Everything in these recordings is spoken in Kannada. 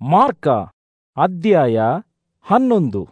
ಮಾರ್ಕ ಅಧ್ಯಾಯ 11.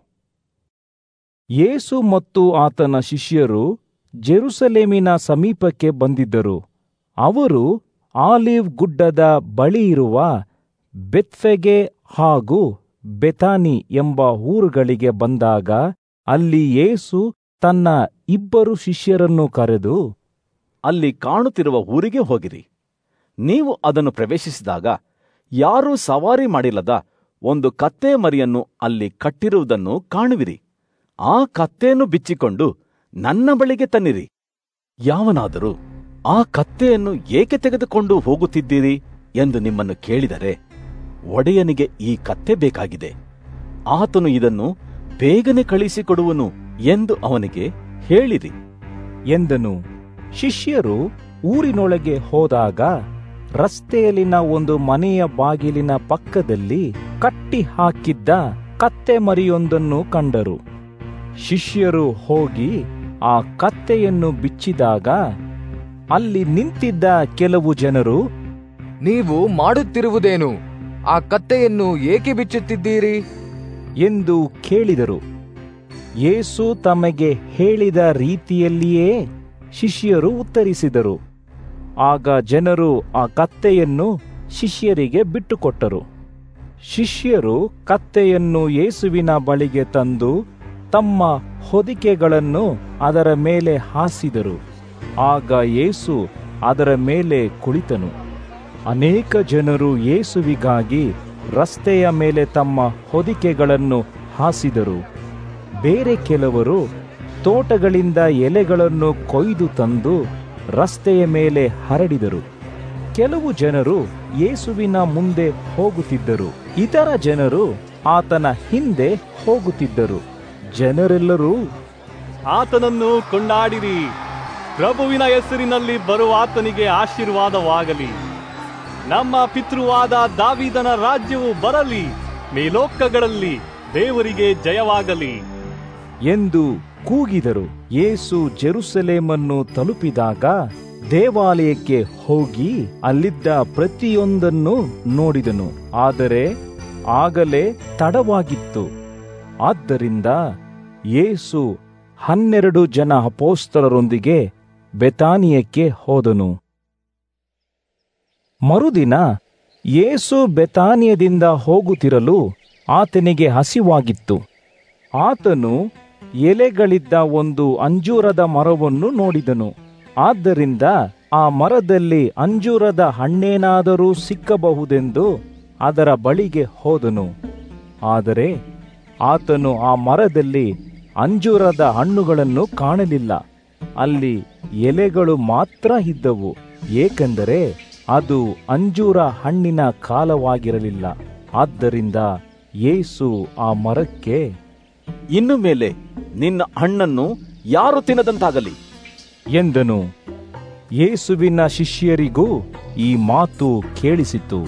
ಯೇಸು ಮತ್ತು ಆತನ ಶಿಷ್ಯರು ಜೆರುಸಲೇಮಿನ ಸಮೀಪಕ್ಕೆ ಬಂದಿದ್ದರು. ಅವರು ಆಲಿವ್ ಗುಡ್ಡದ ಬಳಿಯಿರುವ ಬೆತ್ಫೆಗೆ ಹಾಗೂ ಬೆತಾನಿ ಎಂಬ ಊರುಗಳಿಗೆ ಬಂದಾಗ ಅಲ್ಲಿ ಯೇಸು ತನ್ನ 2 ಶಿಷ್ಯರನ್ನು ಕರೆದು, ಅಲ್ಲಿ ಕಾಣುತ್ತಿರುವ ಊರಿಗೆ ಹೋಗಿರಿ. ನೀವು ಅದನ್ನು ಪ್ರವೇಶಿಸಿದಾಗ ಯಾರೂ ಸವಾರಿ ಮಾಡಿಲ್ಲದ ಒಂದು ಕತ್ತೆ ಮರಿಯನ್ನು ಅಲ್ಲಿ ಕಟ್ಟಿರುವುದನ್ನು ಕಾಣುವಿರಿ. ಆ ಕತ್ತೆಯನ್ನು ಬಿಚ್ಚಿಕೊಂಡು ನನ್ನ ಬಳಿಗೆ ತನ್ನಿರಿ. ಯಾವನಾದರೂ ಆ ಕತ್ತೆಯನ್ನು ಏಕೆ ತೆಗೆದುಕೊಂಡು ಹೋಗುತ್ತಿದ್ದೀರಿ ಎಂದು ನಿಮ್ಮನ್ನು ಕೇಳಿದರೆ, ಒಡೆಯನಿಗೆ ಈ ಕತ್ತೆ ಬೇಕಾಗಿದೆ, ಆತನು ಇದನ್ನು ಬೇಗನೆ ಕಳಿಸಿಕೊಡುವನು ಎಂದು ಅವನಿಗೆ ಹೇಳಿರಿ ಎಂದನು. ಶಿಷ್ಯರು ಊರಿನೊಳಗೆ ಹೋದಾಗ ರಸ್ತೆಯಲ್ಲಿನ ಒಂದು ಮನೆಯ ಬಾಗಿಲಿನ ಪಕ್ಕದಲ್ಲಿ ಕಟ್ಟಿ ಹಾಕಿದ್ದ ಕತ್ತೆ ಮರಿಯೊಂದನ್ನು ಕಂಡರು. ಶಿಷ್ಯರು ಹೋಗಿ ಆ ಕತ್ತೆಯನ್ನು ಬಿಚ್ಚಿದಾಗ ಅಲ್ಲಿ ನಿಂತಿದ್ದ ಕೆಲವು ಜನರು, ನೀವು ಮಾಡುತ್ತಿರುವುದೇನು? ಆ ಕತ್ತೆಯನ್ನು ಏಕೆ ಬಿಚ್ಚುತ್ತಿದ್ದೀರಿ ಎಂದು ಕೇಳಿದರು. ಯೇಸು ತಮಗೆ ಹೇಳಿದ ರೀತಿಯಲ್ಲಿಯೇ ಶಿಷ್ಯರು ಉತ್ತರಿಸಿದರು. ಆಗ ಜನರು ಆ ಕತ್ತೆಯನ್ನು ಶಿಷ್ಯರಿಗೆ ಬಿಟ್ಟುಕೊಟ್ಟರು. ಶಿಷ್ಯರು ಕತ್ತೆಯನ್ನು ಯೇಸುವಿನ ಬಳಿಗೆ ತಂದು ತಮ್ಮ ಹೊದಿಕೆಗಳನ್ನು ಅದರ ಮೇಲೆ ಹಾಸಿದರು. ಆಗ ಯೇಸು ಅದರ ಮೇಲೆ ಕುಳಿತನು. ಅನೇಕ ಜನರು ಯೇಸುವಿಗಾಗಿ ರಸ್ತೆಯ ಮೇಲೆ ತಮ್ಮ ಹೊದಿಕೆಗಳನ್ನು ಹಾಸಿದರು. ಬೇರೆ ಕೆಲವರು ತೋಟಗಳಿಂದ ಎಲೆಗಳನ್ನು ಕೊಯ್ದು ತಂದು ರಸ್ತೆಯ ಮೇಲೆ ಹರಡಿದರು. ಕೆಲವು ಜನರು ಯೇಸುವಿನ ಮುಂದೆ ಹೋಗುತ್ತಿದ್ದರು, ಇತರ ಜನರು ಆತನ ಹಿಂದೆ ಹೋಗುತ್ತಿದ್ದರು. ಜನರೆಲ್ಲರೂ, ಆತನನ್ನು ಕೊಂಡಾಡಿರಿ, ಪ್ರಭುವಿನ ಹೆಸರಿನಲ್ಲಿ ಬರುವಾತನಿಗೆ ಆಶೀರ್ವಾದವಾಗಲಿ, ನಮ್ಮ ಪಿತೃವಾದ ದಾವೀದನ ರಾಜ್ಯವು ಬರಲಿ, ಮೇಲೋಕಗಳಲ್ಲಿ ದೇವರಿಗೆ ಜಯವಾಗಲಿ ಎಂದು ಕೂಗಿದರು. ಯೇಸು ಜೆರುಸಲೇಮನ್ನು ತಲುಪಿದಾಗ ದೇವಾಲಯಕ್ಕೆ ಹೋಗಿ ಅಲ್ಲಿದ್ದ ಪ್ರತಿಯೊಂದನ್ನು ನೋಡಿದನು. ಆದರೆ ಆಗಲೇ ತಡವಾಗಿತ್ತು. ಆದ್ದರಿಂದ ಯೇಸು 12 ಜನ ಅಪೊಸ್ತಲರೊಂದಿಗೆ ಬೆತಾನಿಯಕ್ಕೆ ಹೋದನು. ಮರುದಿನ ಯೇಸು ಬೆತಾನಿಯದಿಂದ ಹೋಗುತ್ತಿರಲು ಆತನಿಗೆ ಹಸಿವಾಗಿತ್ತು. ಆತನು ಎಲೆಗಳಿದ್ದ ಒಂದು ಅಂಜೂರದ ಮರವನ್ನು ನೋಡಿದನು. ಆದ್ದರಿಂದ ಆ ಮರದಲ್ಲಿ ಅಂಜೂರದ ಹಣ್ಣೇನಾದರೂ ಸಿಕ್ಕಬಹುದೆಂದು ಅದರ ಬಳಿಗೆ ಹೋದನು. ಆದರೆ ಆತನು ಆ ಮರದಲ್ಲಿ ಅಂಜೂರದ ಹಣ್ಣುಗಳನ್ನು ಕಾಣಲಿಲ್ಲ. ಅಲ್ಲಿ ಎಲೆಗಳು ಮಾತ್ರ ಇದ್ದವು, ಏಕೆಂದರೆ ಅದು ಅಂಜೂರ ಹಣ್ಣಿನ ಕಾಲವಾಗಿರಲಿಲ್ಲ. ಆದ್ದರಿಂದ ಯೇಸು ಆ ಮರಕ್ಕೆ, ಇನ್ನು ಮೇಲೆ ನಿನ್ನ ಹಣ್ಣನ್ನು ಯಾರು ತಿನ್ನದಂತಾಗಲಿ ಎಂದನು. ಯೇಸುವಿನ ಶಿಷ್ಯರಿಗೂ ಈ ಮಾತು ಕೇಳಿಸಿತು.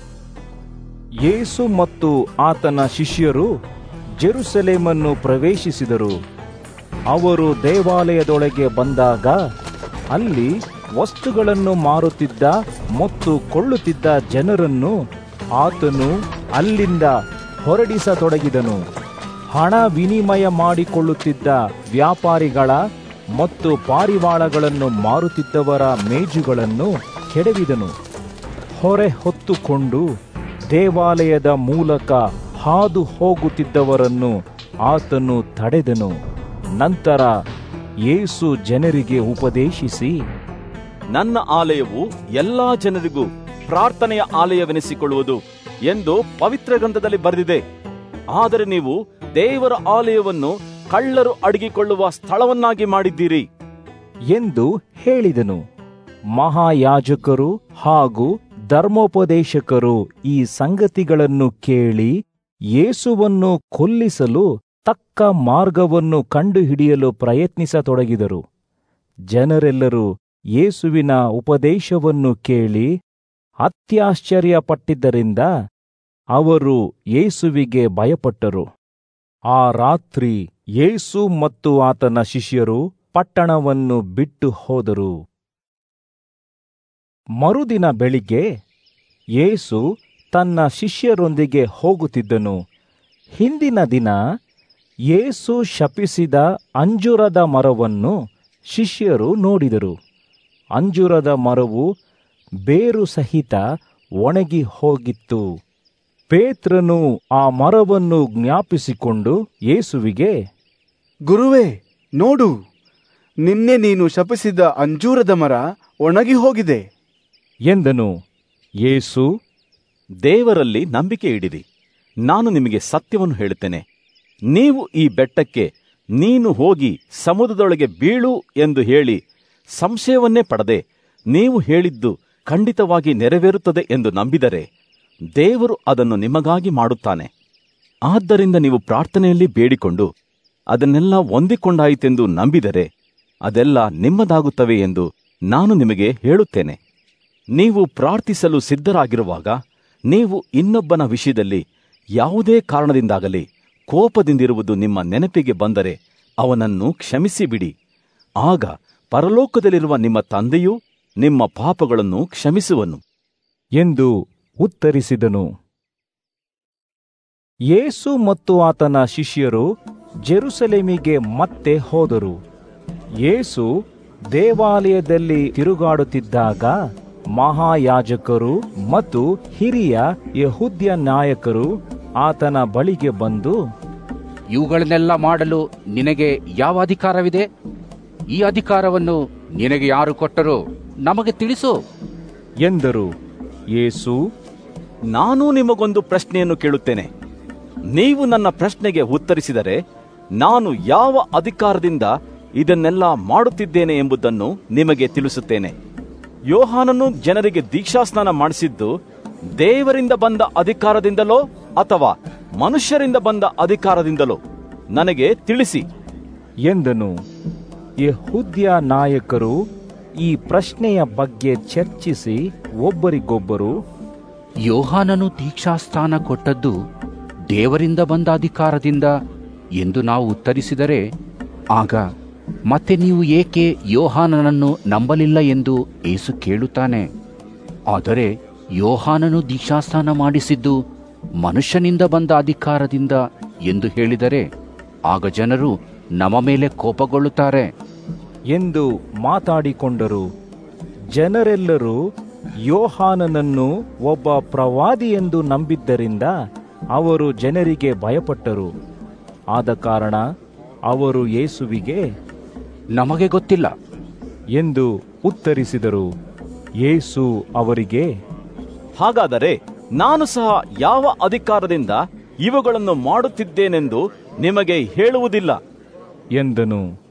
ಯೇಸು ಮತ್ತು ಆತನ ಶಿಷ್ಯರು ಜೆರುಸಲೇಮನ್ನು ಪ್ರವೇಶಿಸಿದರು. ಅವರು ದೇವಾಲಯದೊಳಗೆ ಬಂದಾಗ ಅಲ್ಲಿ ವಸ್ತುಗಳನ್ನು ಮಾರುತ್ತಿದ್ದ ಮತ್ತು ಕೊಳ್ಳುತ್ತಿದ್ದ ಜನರನ್ನು ಆತನು ಅಲ್ಲಿಂದ ಹೊರಡಿಸತೊಡಗಿದನು. ಹಣ ವಿನಿಮಯ ಮಾಡಿಕೊಳ್ಳುತ್ತಿದ್ದ ವ್ಯಾಪಾರಿಗಳ ಮತ್ತು ಪಾರಿವಾಳಗಳನ್ನು ಮಾರುತ್ತಿದ್ದವರ ಮೇಜುಗಳನ್ನು ಕೆಡವಿದನು. ಹೊರೆ ಹೊತ್ತುಕೊಂಡು ದೇವಾಲಯದ ಮೂಲಕ ಹಾದು ಹೋಗುತ್ತಿದ್ದವರನ್ನು ಆತನು ತಡೆದನು. ನಂತರ ಯೇಸು ಜನರಿಗೆ ಉಪದೇಶಿಸಿ, ನನ್ನ ಆಲಯವು ಎಲ್ಲಾ ಜನರಿಗೂ ಪ್ರಾರ್ಥನೆಯ ಆಲಯವೆನಿಸಿಕೊಳ್ಳುವುದು ಎಂದು ಪವಿತ್ರ ಗ್ರಂಥದಲ್ಲಿ ಬರೆದಿದೆ. ಆದರೆ ನೀವು ದೇವರ ಆಲಯವನ್ನು ಕಳ್ಳರು ಅಡಗಿಕೊಳ್ಳುವ ಸ್ಥಳವನ್ನಾಗಿ ಮಾಡಿದ್ದೀರಿ ಎಂದು ಹೇಳಿದನು. ಮಹಾಯಾಜಕರು ಹಾಗೂ ಧರ್ಮೋಪದೇಶಕರು ಈ ಸಂಗತಿಗಳನ್ನು ಕೇಳಿ ಯೇಸುವನ್ನು ಕೊಲ್ಲಿಸಲು ತಕ್ಕ ಮಾರ್ಗವನ್ನು ಕಂಡುಹಿಡಿಯಲು ಪ್ರಯತ್ನಿಸತೊಡಗಿದರು. ಜನರೆಲ್ಲರೂ ಯೇಸುವಿನ ಉಪದೇಶವನ್ನು ಕೇಳಿ ಅತ್ಯಾಶ್ಚರ್ಯಪಟ್ಟಿದ್ದರಿಂದ ಅವರು ಯೇಸುವಿಗೆ ಭಯಪಟ್ಟರು. ಆ ರಾತ್ರಿ ಯೇಸು ಮತ್ತು ಆತನ ಶಿಷ್ಯರು ಪಟ್ಟಣವನ್ನು ಬಿಟ್ಟು ಹೋದರು. ಮರುದಿನ ಬೆಳಿಗ್ಗೆ ಯೇಸು ತನ್ನ ಶಿಷ್ಯರೊಂದಿಗೆ ಹೋಗುತ್ತಿದ್ದನು. ಹಿಂದಿನ ದಿನ ಯೇಸು ಶಪಿಸಿದ ಅಂಜೂರದ ಮರವನ್ನು ಶಿಷ್ಯರು ನೋಡಿದರು. ಅಂಜೂರದ ಮರವು ಬೇರು ಸಹಿತ ಒಣಗಿ ಹೋಗಿತ್ತು. ಪೇತ್ರನು ಆ ಮರವನ್ನು ಜ್ಞಾಪಿಸಿಕೊಂಡು ಯೇಸುವಿಗೆ, ಗುರುವೇ, ನೋಡು, ನಿನ್ನೆ ನೀನು ಶಪಿಸಿದ ಅಂಜೂರದ ಮರ ಒಣಗಿ ಹೋಗಿದೆ ಎಂದನು. ಯೇಸು, ದೇವರಲ್ಲಿ ನಂಬಿಕೆ ಇಡಿರಿ. ನಾನು ನಿಮಗೆ ಸತ್ಯವನ್ನು ಹೇಳುತ್ತೇನೆ. ನೀವು ಈ ಬೆಟ್ಟಕ್ಕೆ, ನೀನು ಹೋಗಿ ಸಮುದ್ರದೊಳಗೆ ಬೀಳು ಎಂದು ಹೇಳಿ ಸಂಶಯವನ್ನೇ ಪಡದೆ ನೀವು ಹೇಳಿದ್ದು ಖಂಡಿತವಾಗಿ ನೆರವೇರುತ್ತದೆ ಎಂದು ನಂಬಿದರೆ ದೇವರು ಅದನ್ನು ನಿಮಗಾಗಿ ಮಾಡುತ್ತಾನೆ. ಆದ್ದರಿಂದ ನೀವು ಪ್ರಾರ್ಥನೆಯಲ್ಲಿ ಬೇಡಿಕೊಂಡು ಅದನ್ನೆಲ್ಲ ಹೊಂದಿಕೊಂಡಾಯಿತೆಂದು ನಂಬಿದರೆ ಅದೆಲ್ಲ ನಿಮ್ಮದಾಗುತ್ತವೆ ಎಂದು ನಾನು ನಿಮಗೆ ಹೇಳುತ್ತೇನೆ. ನೀವು ಪ್ರಾರ್ಥಿಸಲು ಸಿದ್ಧರಾಗಿರುವಾಗ ನೀವು ಇನ್ನೊಬ್ಬನ ವಿಷಯದಲ್ಲಿ ಯಾವುದೇ ಕಾರಣದಿಂದಾಗಲಿ ಕೋಪದಿಂದಿರುವುದು ನಿಮ್ಮ ನೆನಪಿಗೆ ಬಂದರೆ ಅವನನ್ನು ಕ್ಷಮಿಸಿಬಿಡಿ. ಆಗ ಪರಲೋಕದಲ್ಲಿರುವ ನಿಮ್ಮ ತಂದೆಯೂ ನಿಮ್ಮ ಪಾಪಗಳನ್ನು ಕ್ಷಮಿಸುವನು ಎಂದು ಉತ್ತರಿಸಿದನು. ಯೇಸು ಮತ್ತು ಆತನ ಶಿಷ್ಯರು ಜೆರುಸಲೇಮಿಗೆ ಮತ್ತೆ ಹೋದರು. ಯೇಸು ದೇವಾಲಯದಲ್ಲಿ ತಿರುಗಾಡುತ್ತಿದ್ದಾಗ ಮಹಾಯಾಜಕರು ಮತ್ತು ಹಿರಿಯ ಯೆಹೂದ್ಯ ನಾಯಕರು ಆತನ ಬಳಿಗೆ ಬಂದು, ಇವುಗಳನ್ನೆಲ್ಲ ಮಾಡಲು ನಿನಗೆ ಯಾವ ಅಧಿಕಾರವಿದೆ? ಈ ಅಧಿಕಾರವನ್ನು ನಿನಗೆ ಯಾರು ಕೊಟ್ಟರು? ನಮಗೆ ತಿಳಿಸು ಎಂದರು. ಯೇಸು, ನಾನು ನಿಮಗೊಂದು ಪ್ರಶ್ನೆಯನ್ನು ಕೇಳುತ್ತೇನೆ. ನೀವು ನನ್ನ ಪ್ರಶ್ನೆಗೆ ಉತ್ತರಿಸಿದರೆ ನಾನು ಯಾವ ಅಧಿಕಾರದಿಂದ ಇದನ್ನೆಲ್ಲ ಮಾಡುತ್ತಿದ್ದೇನೆ ಎಂಬುದನ್ನು ನಿಮಗೆ ತಿಳಿಸುತ್ತೇನೆ. ಯೋಹಾನನು ಜನರಿಗೆ ದೀಕ್ಷಾಸ್ನಾನ ಮಾಡಿಸಿದ್ದು ದೇವರಿಂದ ಬಂದ ಅಧಿಕಾರದಿಂದಲೋ ಅಥವಾ ಮನುಷ್ಯರಿಂದ ಬಂದ ಅಧಿಕಾರದಿಂದಲೋ ನನಗೆ ತಿಳಿಸಿ ಎಂದನು. ಯೆಹೂದ್ಯ ನಾಯಕರು ಈ ಪ್ರಶ್ನೆಯ ಬಗ್ಗೆ ಚರ್ಚಿಸಿ ಒಬ್ಬರಿಗೊಬ್ಬರು, ಯೋಹಾನನು ದೀಕ್ಷಾಸ್ಥಾನ ಕೊಟ್ಟದ್ದು ದೇವರಿಂದ ಬಂದ ಅಧಿಕಾರದಿಂದ ಎಂದು ನಾವು ಉತ್ತರಿಸಿದರೆ, ಆಗ ಮತ್ತೆ ನೀವು ಏಕೆ ಯೋಹಾನನನ್ನು ನಂಬಲಿಲ್ಲ ಎಂದು ಯೇಸು ಕೇಳುತ್ತಾನೆ. ಆದರೆ ಯೋಹಾನನು ದೀಕ್ಷಾಸ್ನಾನ ಮಾಡಿಸಿದ್ದು ಮನುಷ್ಯನಿಂದ ಬಂದ ಅಧಿಕಾರದಿಂದ ಎಂದು ಹೇಳಿದರೆ ಆಗ ಜನರು ನಮ್ಮ ಮೇಲೆ ಕೋಪಗೊಳ್ಳುತ್ತಾರೆ ಎಂದು ಮಾತಾಡಿಕೊಂಡರು. ಜನರೆಲ್ಲರೂ ಯೋಹಾನನನ್ನು ಒಬ್ಬ ಪ್ರವಾದಿ ಎಂದು ನಂಬಿದ್ದರಿಂದ ಅವರು ಜನರಿಗೆ ಭಯಪಟ್ಟರು. ಆದ ಕಾರಣ ಅವರು ಯೇಸುವಿಗೆ, ನಮಗೆ ಗೊತ್ತಿಲ್ಲ ಎಂದು ಉತ್ತರಿಸಿದರು. ಯೇಸು ಅವರಿಗೆ, ಹಾಗಾದರೆ ನಾನು ಸಹ ಯಾವ ಅಧಿಕಾರದಿಂದ ಇವುಗಳನ್ನು ಮಾಡುತ್ತಿದ್ದೇನೆಂದು ನಿಮಗೆ ಹೇಳುವುದಿಲ್ಲ ಎಂದನು.